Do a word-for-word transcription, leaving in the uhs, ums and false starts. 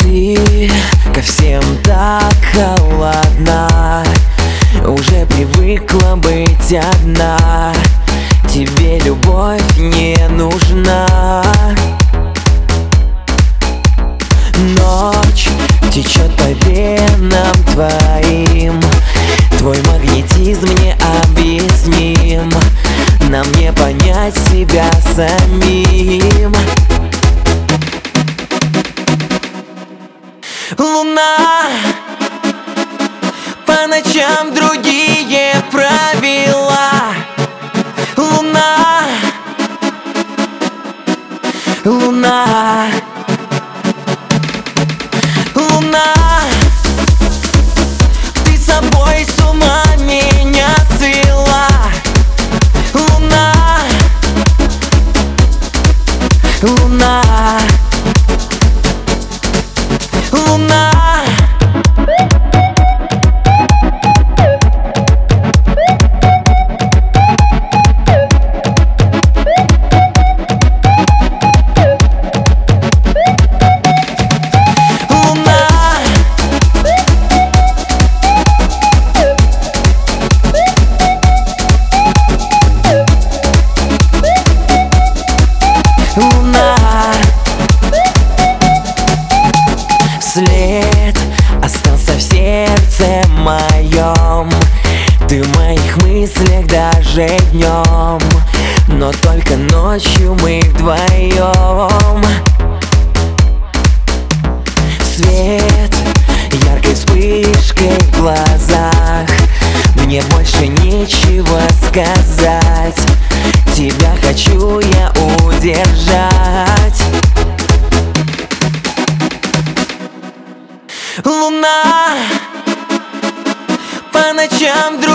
Ты ко всем так холодна, уже привыкла быть одна. Тебе любовь не нужна. Ночь течет по венам твоим, твой магнетизм необъясним. Нам не понять себя самим. Луна, по ночам другие правила. Луна, Луна, Луна, ты собой с ума меня свела. Луна, Луна, Луна. След остался в сердце моем. Ты в моих мыслях даже днем, но только ночью мы вдвоем. Свет яркой вспышкой в глазах, мне больше нечего сказать. Тебя хочу я удержать. Луна, по ночам